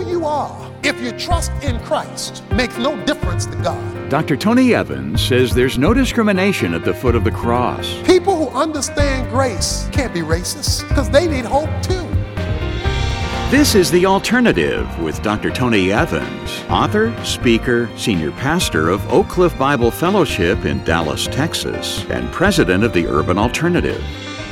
you are, if you trust in Christ, makes no difference to God. Dr. Tony Evans says there's no discrimination at the foot of the cross. People who understand grace can't be racist because they need hope too. This is The Alternative with Dr. Tony Evans, author, speaker, senior pastor of Oak Cliff Bible Fellowship in Dallas, Texas, and president of the Urban Alternative.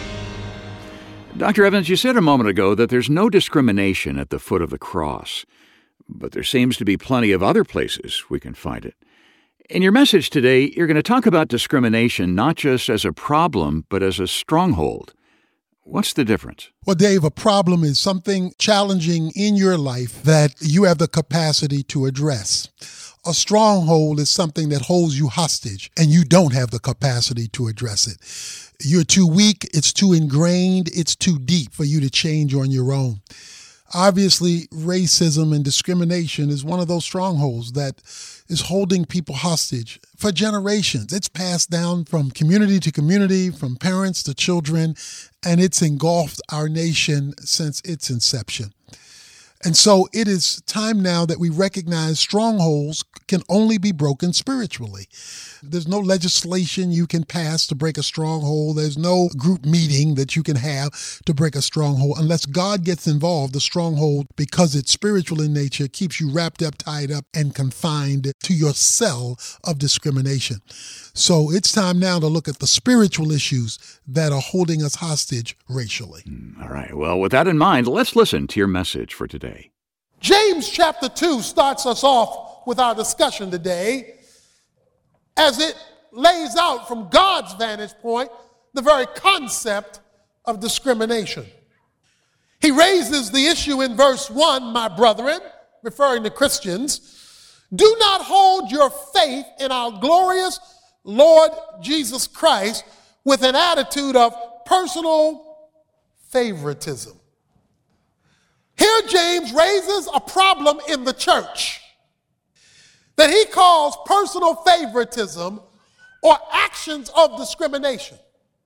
Dr. Evans, you said a moment ago that there's no discrimination at the foot of the cross, but there seems to be plenty of other places we can find it. In your message today, you're going to talk about discrimination not just as a problem, but as a stronghold. What's the difference? Well, Dave, a problem is something challenging in your life that you have the capacity to address. A stronghold is something that holds you hostage and you don't have the capacity to address it. You're too weak, it's too ingrained, it's too deep for you to change on your own. Obviously, racism and discrimination is one of those strongholds that is holding people hostage for generations. It's passed down from community to community, from parents to children, and it's engulfed our nation since its inception. And so it is time now that we recognize strongholds can only be broken spiritually. There's no legislation you can pass to break a stronghold. There's no group meeting that you can have to break a stronghold. Unless God gets involved, the stronghold, because it's spiritual in nature, keeps you wrapped up, tied up, and confined to your cell of discrimination. So it's time now to look at the spiritual issues that are holding us hostage racially. All right. Well, with that in mind, let's listen to your message for today. James chapter 2 starts us off with our discussion today as it lays out from God's vantage point the very concept of discrimination. He raises the issue in verse 1, my brethren, referring to Christians, do not hold your faith in our glorious Lord Jesus Christ with an attitude of personal favoritism. Here James raises a problem in the church that he calls personal favoritism or actions of discrimination.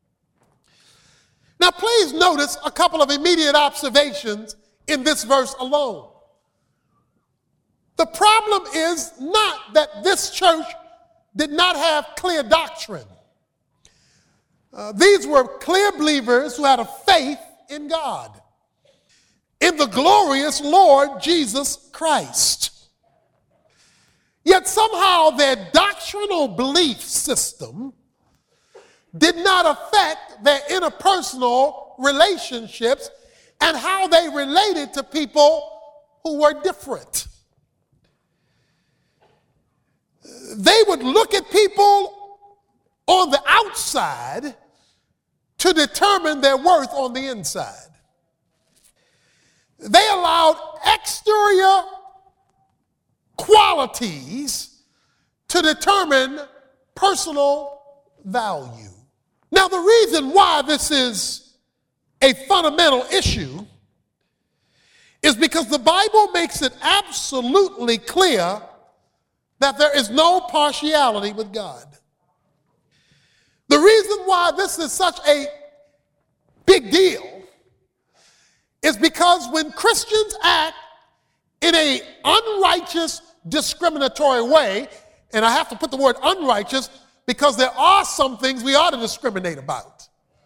Now please notice a couple of immediate observations in this verse alone. The problem is not that this church did not have clear doctrine. These were clear believers who had a faith in God, in the glorious Lord Jesus Christ. Yet somehow their doctrinal belief system did not affect their interpersonal relationships and how they related to people who were different. They would look at people on the outside to determine their worth on the inside. They allowed exterior qualities to determine personal value. Now, the reason why this is a fundamental issue is because the Bible makes it absolutely clear that there is no partiality with God. The reason why this is such a big deal is because when Christians act in an unrighteous, discriminatory way, and I have to put the word unrighteous because there are some things we ought to discriminate about.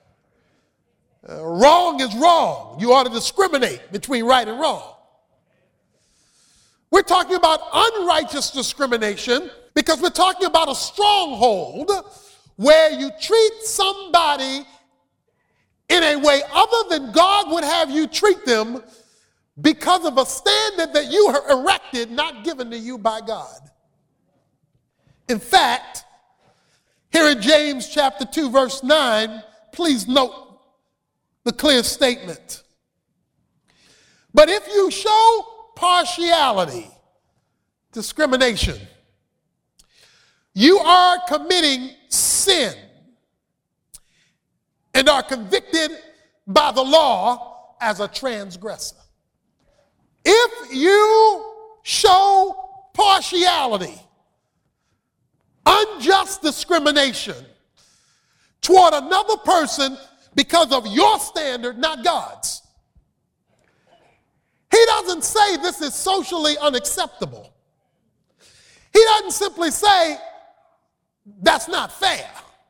Wrong is wrong. You ought to discriminate between right and wrong. We're talking about unrighteous discrimination because we're talking about a stronghold where you treat somebody in a way other than God would have you treat them because of a standard that you have erected, not given to you by God. In fact, here in James chapter 2, verse 9, please note the clear statement. But if you show partiality, discrimination, you are committing sin and are convicted by the law as a transgressor. If you show partiality, unjust discrimination toward another person because of your standard, not God's, he He doesn't say this is socially unacceptable. He doesn't simply say that's not fair.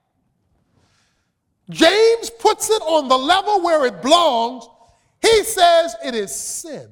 James puts it on the level where it belongs. He says it is sin.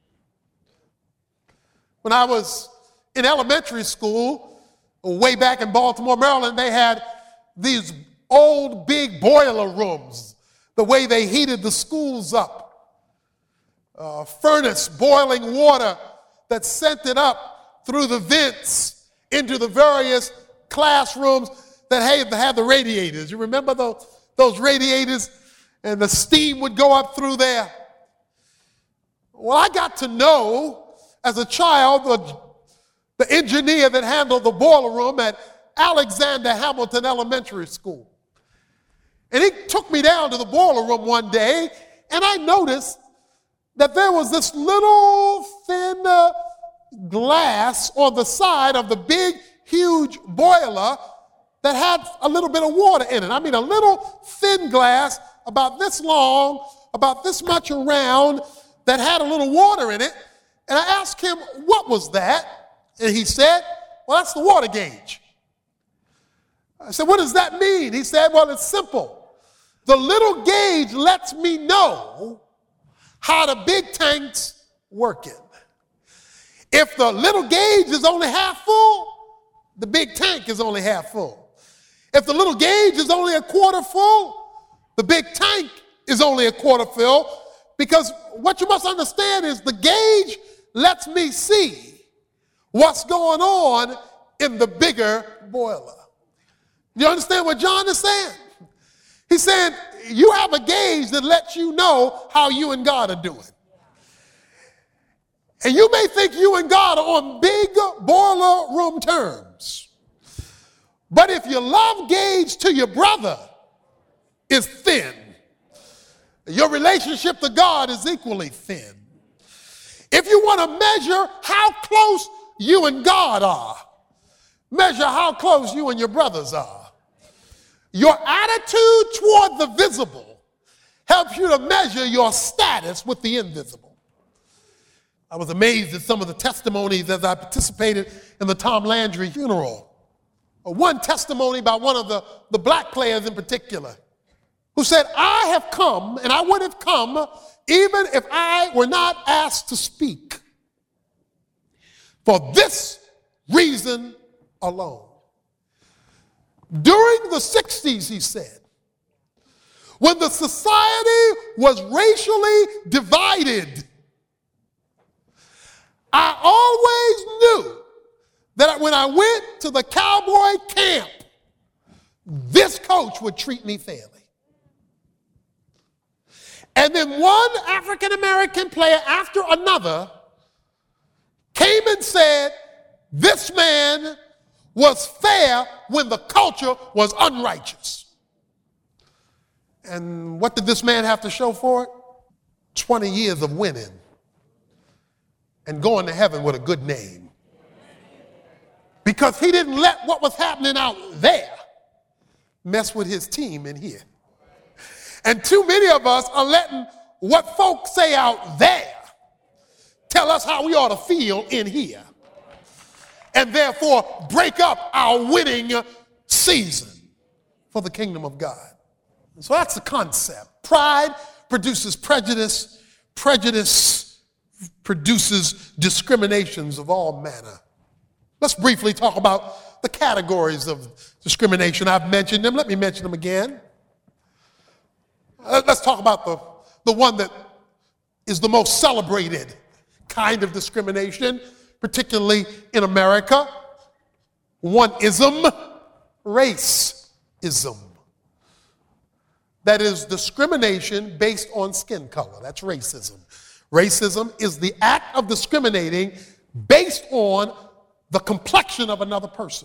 When I was in elementary school, way back in Baltimore, Maryland, they had these old big boiler rooms, the way they heated the schools up. Furnace, boiling water that sent it up through the vents into the various classrooms that had the radiators. You remember those radiators, and the steam would go up through there? Well, I got to know as a child the engineer that handled the boiler room at Alexander Hamilton Elementary School. And he took me down to the boiler room one day, and I noticed that there was this little thin glass on the side of the big, huge boiler that had a little bit of water in it. I mean, a little thin glass about this long, about this much around, that had a little water in it. And I asked him, what was that? And he said, well, that's the water gauge. I said, what does that mean? He said, well, it's simple. The little gauge lets me know how the big tank's working. If the little gauge is only half full, the big tank is only half full. If the little gauge is only a quarter full, the big tank is only a quarter full, because what you must understand is the gauge lets me see what's going on in the bigger boiler. You understand what John is saying? He's saying you have a gauge that lets you know how you and God are doing. And you may think you and God are on big boiler room terms. But if your love gauge to your brother is thin, your relationship to God is equally thin. If you want to measure how close you and God are, measure how close you and your brothers are. Your attitude toward the visible helps you to measure your status with the invisible. I was amazed at some of the testimonies as I participated in the Tom Landry funeral. One testimony by one of the black players in particular, who said, I have come, and I would have come even if I were not asked to speak, for this reason alone. During the 60s, he said, when the society was racially divided, I always knew that when I went to the cowboy camp, this coach would treat me fairly. And then one African-American player after another came and said, this man was fair when the culture was unrighteous. And what did this man have to show for it? 20 years of winning and going to heaven with a good name. Because he didn't let what was happening out there mess with his team in here. And too many of us are letting what folks say out there tell us how we ought to feel in here, and therefore break up our winning season for the kingdom of God. So that's the concept. Pride produces prejudice. Prejudice produces discriminations of all manner. Let's briefly talk about the categories of discrimination. I've mentioned them. Let me mention them again. Let's talk about the one that is the most celebrated kind of discrimination, particularly in America. One-ism, racism. That is discrimination based on skin color. That's racism. Racism is the act of discriminating based on the complexion of another person.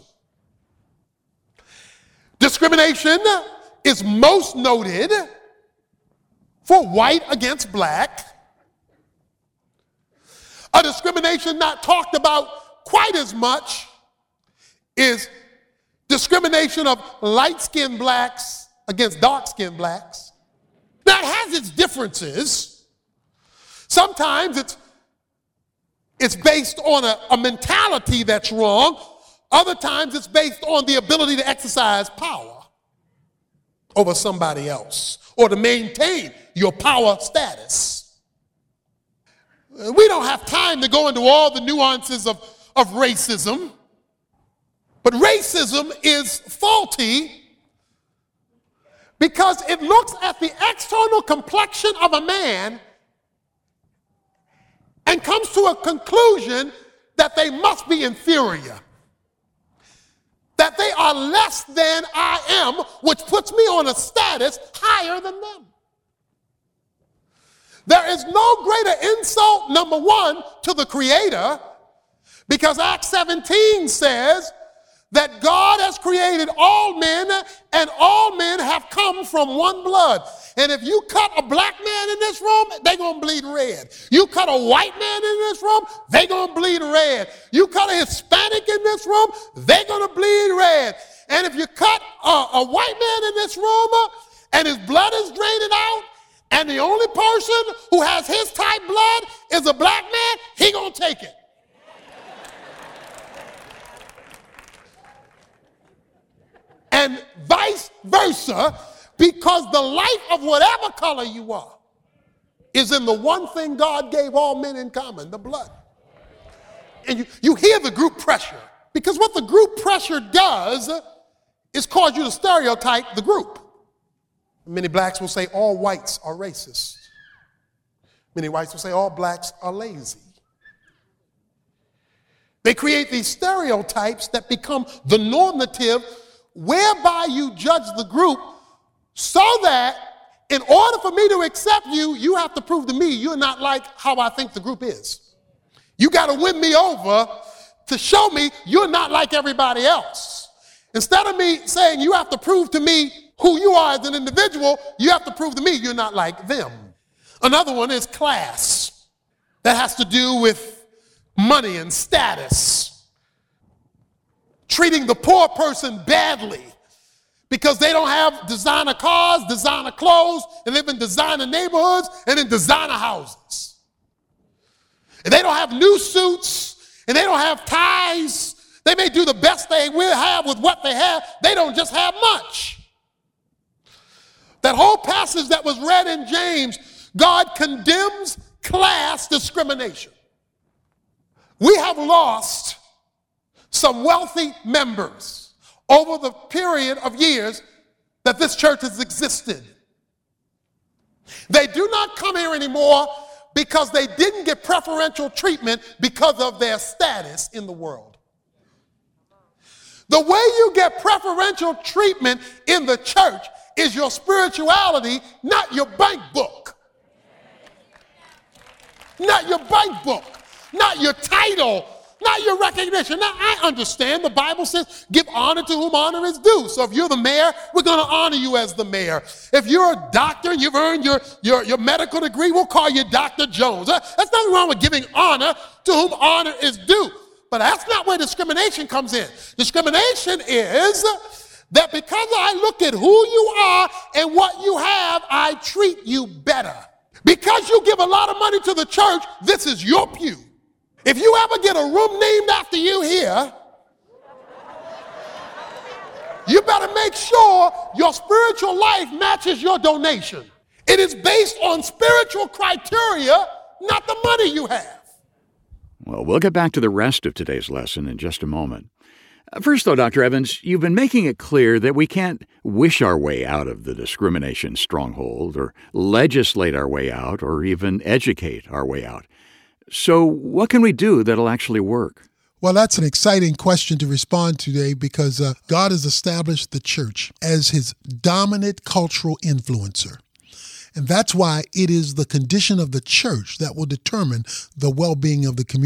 Discrimination is most noted for white against black. A discrimination not talked about quite as much is discrimination of light-skinned blacks against dark-skinned blacks. Now, it has its differences. Sometimes it's it's based on a mentality that's wrong. Other times it's based on the ability to exercise power over somebody else or to maintain your power status. We don't have time to go into all the nuances of racism, but racism is faulty because it looks at the external complexion of a man and comes to a conclusion that they must be inferior, that they are less than I am, which puts me on a status higher than them. There is no greater insult, number one, to the Creator, because Acts 17 says that God has created all men, and all men have come from one blood. And if you cut a black man in this room, they're going to bleed red. You cut a white man in this room, they're going to bleed red. You cut a Hispanic in this room, they're going to bleed red. And if you cut a white man in this room and his blood is draining out, and the only person who has his type blood is a black man, he going to take it. And vice versa, because the life of whatever color you are is in the one thing God gave all men in common, the blood. And you hear the group pressure, because what the group pressure does is cause you to stereotype the group. Many blacks will say all whites are racist. Many whites will say all blacks are lazy. They create these stereotypes that become the normative whereby you judge the group, so that in order for me to accept you, you have to prove to me you're not like how I think the group is. You got to win me over to show me you're not like everybody else. Instead of me saying you have to prove to me who you are as an individual, you have to prove to me you're not like them. Another one is class. That has to do with money and status. Treating the poor person badly because they don't have designer cars, designer clothes, and live in designer neighborhoods and in designer houses. And they don't have new suits, and they don't have ties. They may do the best they will have with what they have. They don't just have much. That whole passage that was read in James, God condemns class discrimination. We have lost some wealthy members over the period of years that this church has existed. They do not come here anymore because they didn't get preferential treatment because of their status in the world. The way you get preferential treatment in the church is your spirituality, not your bank book. Not your bank book, not your title, not your recognition. Now, I understand the Bible says give honor to whom honor is due. So if you're the mayor, we're going to honor you as the mayor. If you're a doctor and you've earned your medical degree, we'll call you Dr. Jones. That's nothing wrong with giving honor to whom honor is due. But that's not where discrimination comes in. Discrimination is that because I look at who you are and what you have, I treat you better. Because you give a lot of money to the church, this is your pew. If you ever get a room named after you here, you better make sure your spiritual life matches your donation. It is based on spiritual criteria, not the money you have. Well, we'll get back to the rest of today's lesson in just a moment. First, though, Dr. Evans, you've been making it clear that we can't wish our way out of the discrimination stronghold or legislate our way out or even educate our way out. So what can we do that'll actually work? Well, that's an exciting question to respond to today because God has established the church as his dominant cultural influencer. And that's why it is the condition of the church that will determine the well-being of the community.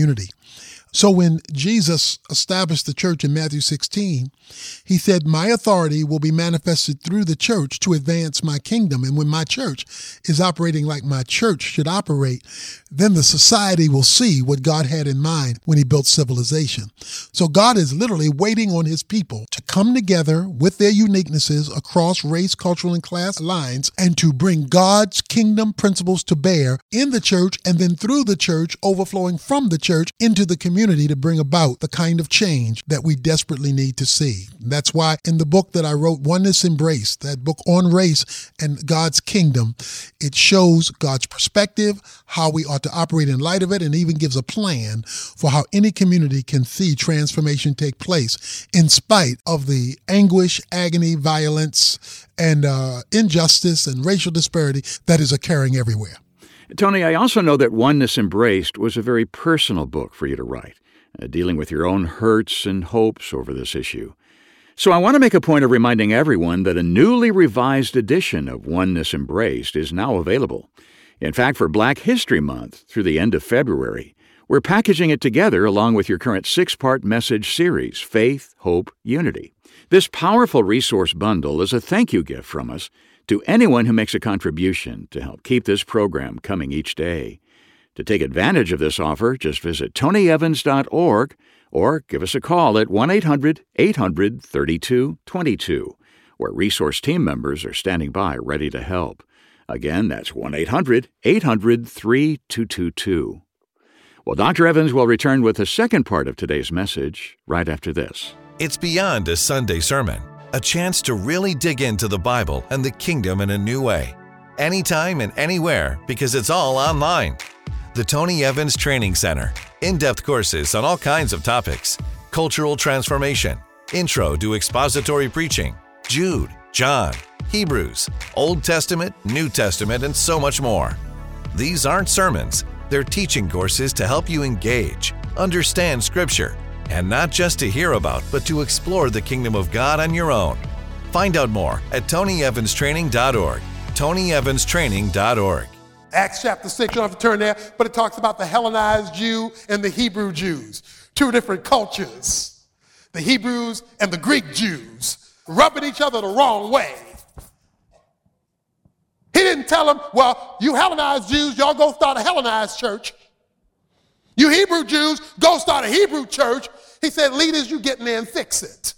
So when Jesus established the church in Matthew 16, he said, my authority will be manifested through the church to advance my kingdom. And when my church is operating like my church should operate, then the society will see what God had in mind when he built civilization. So God is literally waiting on his people to come together with their uniquenesses across race, cultural, and class lines and to bring God's kingdom principles to bear in the church and then through the church, overflowing from the church into the community to bring about the kind of change that we desperately need to see. That's why in the book that I wrote, Oneness Embraced, that book on race and God's kingdom, it shows God's perspective, how we ought to operate in light of it, and even gives a plan for how any community can see transformation take place in spite of the anguish, agony, violence, and injustice and racial disparity that is occurring everywhere. Tony, I also know that Oneness Embraced was a very personal book for you to write, dealing with your own hurts and hopes over this issue. So I want to make a point of reminding everyone that a newly revised edition of Oneness Embraced is now available. In fact, for Black History Month through the end of February, we're packaging it together along with your current 6-part message series, Faith, Hope, Unity. This powerful resource bundle is a thank you gift from us to anyone who makes a contribution to help keep this program coming each day. To take advantage of this offer, just visit tonyevans.org or give us a call at 1-800-800-3222, where resource team members are standing by ready to help. Again, that's 1-800-800-3222. Well, Dr. Evans will return with the second part of today's message right after this. It's beyond a Sunday sermon. A chance to really dig into the Bible and the kingdom in a new way. Anytime and anywhere, because it's all online. The Tony Evans Training Center. In-depth courses on all kinds of topics. Cultural transformation. Intro to expository preaching. Jude, John, Hebrews, Old Testament, New Testament, and so much more. These aren't sermons. They're teaching courses to help you engage, understand Scripture, and not just to hear about, but to explore the kingdom of God on your own. Find out more at TonyEvansTraining.org. TonyEvansTraining.org. Acts chapter 6, you don't have to turn there, but it talks about the Hellenized Jew and the Hebrew Jews, two different cultures. The Hebrews and the Greek Jews rubbing each other the wrong way. He didn't tell them, well, you Hellenized Jews, y'all go start a Hellenized church. You Hebrew Jews, go start a Hebrew church. He said, leaders, you get in there and fix it.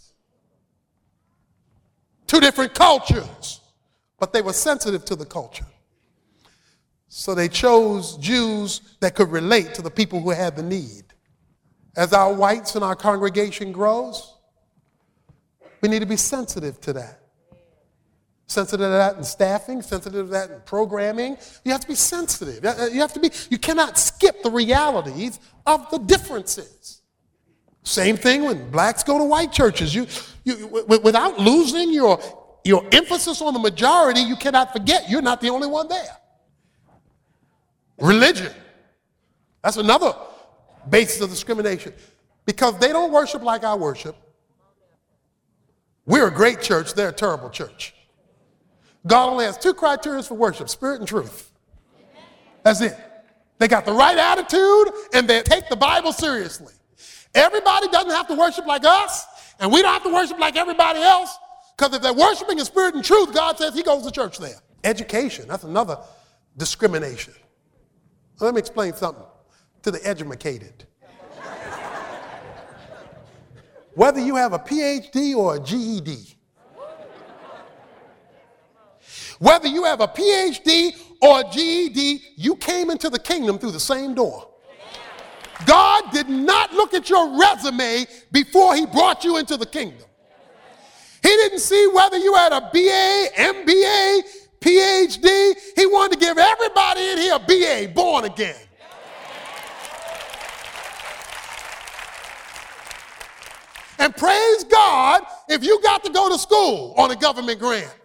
Two different cultures, but they were sensitive to the culture. So they chose Jews that could relate to the people who had the need. As our whites in our congregation grows, we need to be sensitive to that. Sensitive to that in staffing, sensitive to that in programming. You have to be sensitive. You cannot skip the realities of the differences. Same thing when blacks go to white churches. Without losing your emphasis on the majority, you cannot forget you're not the only one there. Religion. That's another basis of discrimination. Because they don't worship like I worship. We're a great church, they're a terrible church. God only has two criteria for worship, spirit and truth. That's it. They got the right attitude and they take the Bible seriously. Everybody doesn't have to worship like us, and we don't have to worship like everybody else, because if they're worshiping in spirit and truth, God says he goes to church there. Education, that's another discrimination. Let me explain something to the educated. Whether you have a PhD or a GED, whether you have a PhD or a GED, you came into the kingdom through the same door. God did not look at your resume before he brought you into the kingdom. He didn't see whether you had a BA, MBA, PhD. He wanted to give everybody in here a BA, born again. And praise God if you got to go to school on a government grant.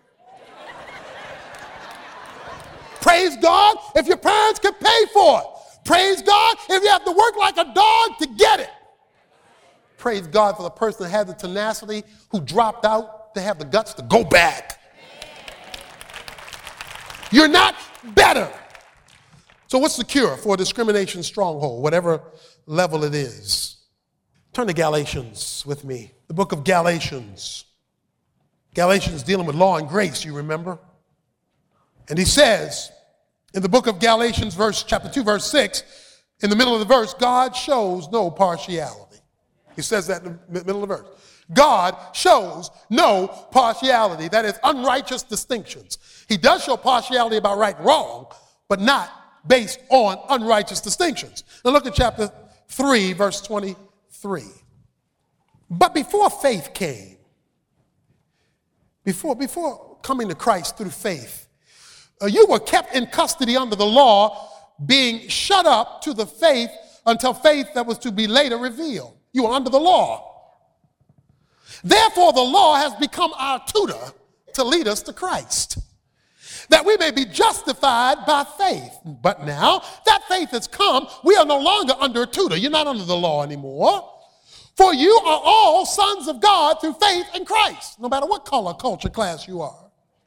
Praise God if your parents could pay for it. Praise God if you have to work like a dog to get it. Praise God for the person that had the tenacity, who dropped out, to have the guts to go back. You're not better. So what's the cure for a discrimination stronghold? Whatever level it is. Turn to Galatians with me. The book of Galatians. Galatians dealing with law and grace, you remember? And he says in the book of Galatians, chapter 2, verse 6, in the middle of the verse, God shows no partiality. He says that in the middle of the verse. God shows no partiality. That is unrighteous distinctions. He does show partiality about right and wrong, but not based on unrighteous distinctions. Now look at chapter 3, verse 23. But before faith came, before coming to Christ through faith, you were kept in custody under the law, being shut up to the faith until faith that was to be later revealed. You were under the law. Therefore, the law has become our tutor to lead us to Christ, that we may be justified by faith. But now that faith has come, we are no longer under a tutor. You're not under the law anymore. For you are all sons of God through faith in Christ, no matter what color, culture, class you are.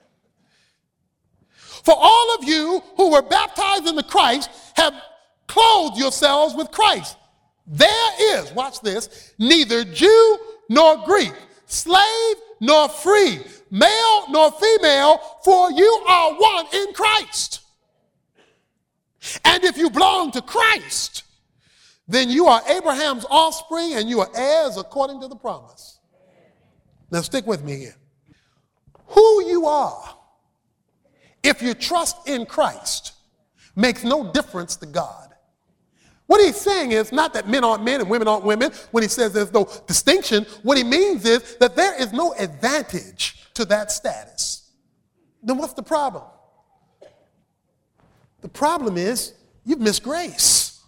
For all of you who were baptized into Christ have clothed yourselves with Christ. There is, watch this, neither Jew nor Greek, slave nor free, male nor female, for you are one in Christ. And if you belong to Christ, then you are Abraham's offspring and you are heirs according to the promise. Now stick with me here. Who you are, if you trust in Christ, makes no difference to God. What he's saying is not that men aren't men and women aren't women. When he says there's no distinction, what he means is that there is no advantage to that status. Then what's the problem? The problem is you've missed grace.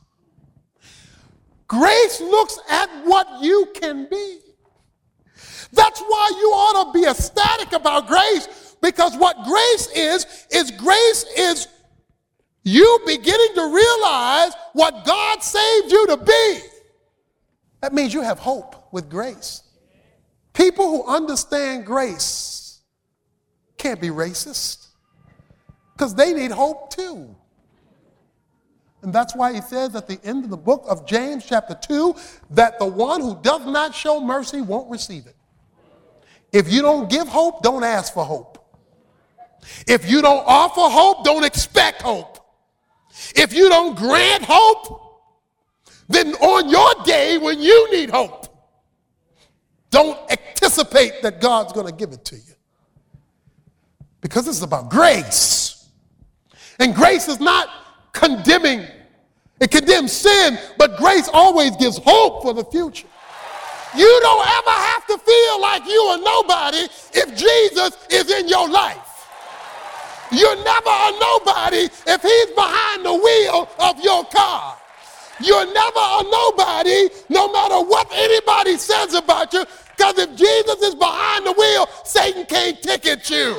Grace looks at what you can be. That's why you ought to be ecstatic about grace, because what grace is you beginning to realize what God saved you to be. That means you have hope with grace. People who understand grace can't be racist because they need hope too. And that's why he says at the end of the book of James chapter 2 that the one who does not show mercy won't receive it. If you don't give hope, don't ask for hope. If you don't offer hope, don't expect hope. If you don't grant hope, then on your day when you need hope, don't anticipate that God's going to give it to you. Because this is about grace. And grace is not condemning. It condemns sin, but grace always gives hope for the future. You don't ever have to feel like you are nobody if Jesus is in your life. You're never a nobody if he's behind the wheel of your car. You're never a nobody no matter what anybody says about you, because if Jesus is behind the wheel, Satan can't ticket you.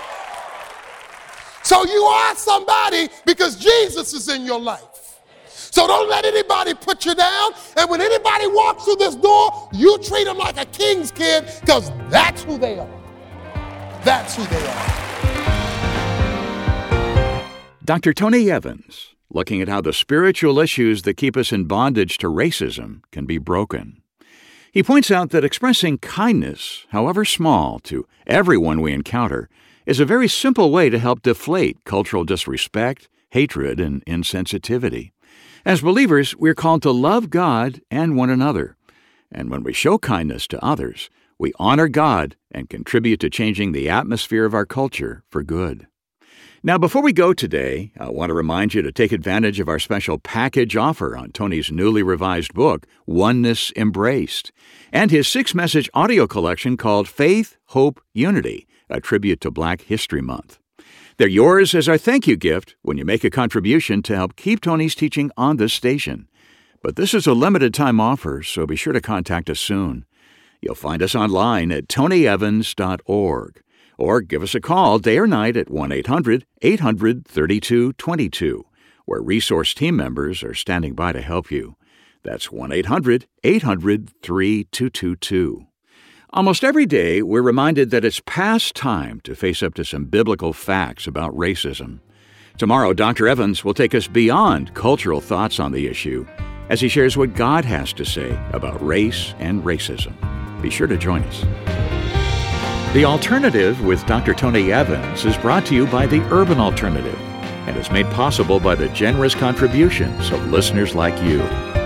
So you are somebody because Jesus is in your life. So don't let anybody put you down. And when anybody walks through this door, you treat them like a king's kid, because that's who they are. That's who they are. Dr. Tony Evans, looking at how the spiritual issues that keep us in bondage to racism can be broken. He points out that expressing kindness, however small, to everyone we encounter is a very simple way to help deflate cultural disrespect, hatred, and insensitivity. As believers, we're called to love God and one another. And when we show kindness to others, we honor God and contribute to changing the atmosphere of our culture for good. Now, before we go today, I want to remind you to take advantage of our special package offer on Tony's newly revised book, Oneness Embraced, and his 6-message audio collection called Faith, Hope, Unity, a tribute to Black History Month. They're yours as our thank you gift when you make a contribution to help keep Tony's teaching on this station. But this is a limited time offer, so be sure to contact us soon. You'll find us online at tonyevans.org. Or give us a call day or night at 1-800-800-3222, where resource team members are standing by to help you. That's 1-800-800-3222. Almost every day, we're reminded that it's past time to face up to some biblical facts about racism. Tomorrow, Dr. Evans will take us beyond cultural thoughts on the issue as he shares what God has to say about race and racism. Be sure to join us. The Alternative with Dr. Tony Evans is brought to you by the Urban Alternative and is made possible by the generous contributions of listeners like you.